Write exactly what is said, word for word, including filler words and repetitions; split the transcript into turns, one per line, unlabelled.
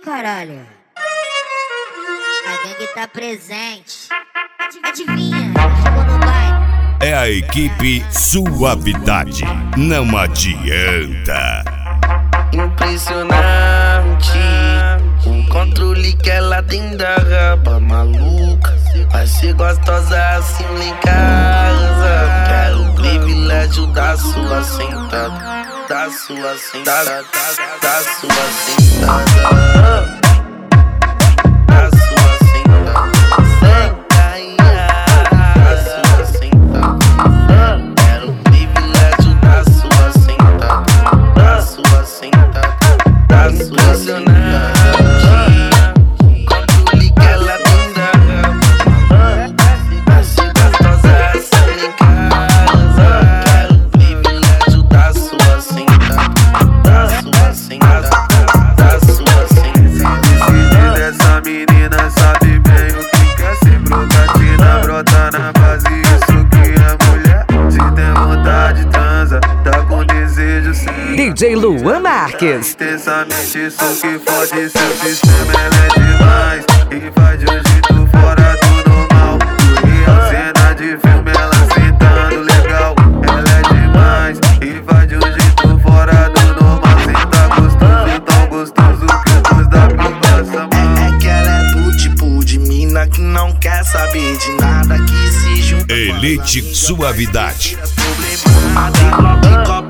caralho. A gangue tá presente. Adivinha, chegou no baile.
É a equipe Suavidade. Não adianta.
Impressionante o controle que ela tem da raba maluca. Vai ser gostosa assim lá em casa. Quero o privilégio da sua sentada, da sua sentada, da sua sentada.
D J Luan Marques.
Intensamente isso que fode seu sistema, ela é demais e faz de um jeito fora do normal. Real cena de filme, ela sentando legal. Ela é demais e faz de um jeito fora do normal. Senta gostoso, tão gostoso que nos dá pra passar mal.
É que ela é do tipo de mina que não quer saber de nada, que se junta.
Elite Suavidade.
Problemada,